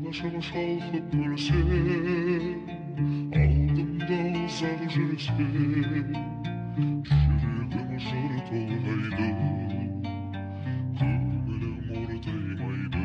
Başa boş kalkıp gülse, aldımda uzadı jürse. Yürüğüm jürt olaydı, gönlüm oradaymaydı.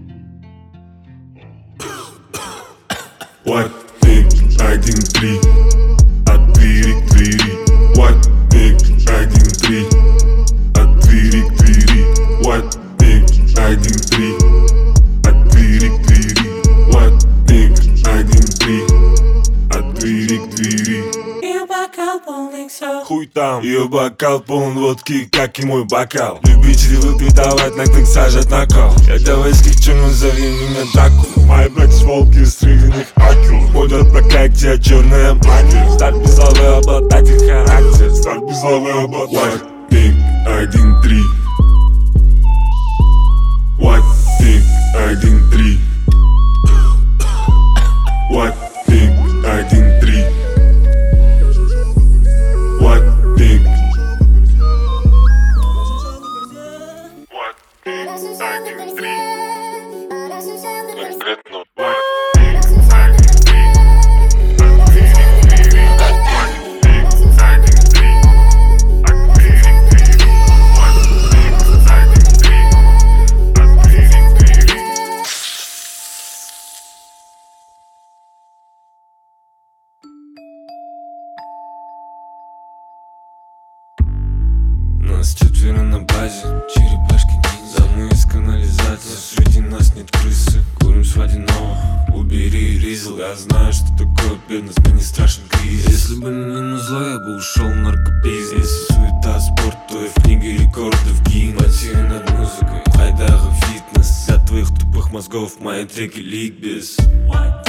What big acting 3 Atvirik tviri What big acting 3 Atvirik tviri What big acting 3 Atvirik tviri What big acting 3 Atvirik tviri. Ее бокал полный, всё. Хуй там, ее бокал полон водки, как и мой бокал. Любители выпитывать, на клык сажать на кол. Я давайских черных, зови меня Даку. Мои блэкс-волки из стриженных акил ходят по как тебя черная магия. Стар безалый обладатель характер. Стар безалый обладатель. What big 1-3 What big 1-3 What big 1-3 What big What big 1-3 Конкретно What big 1-3 Нас четверо на базе, черепашки ниндзя. Мы из канализации, среди нас нет крысы. Курим с водяного, убери ризл. Я знаю, что такое бедность, мне не страшен кризис. Если бы не назло, я бы ушел в наркобизнес. Если суета спорт, то я в книге рекордов гин. Потею над музыкой, хайдага фитнес. Для твоих тупых мозгов мои треки ликбез.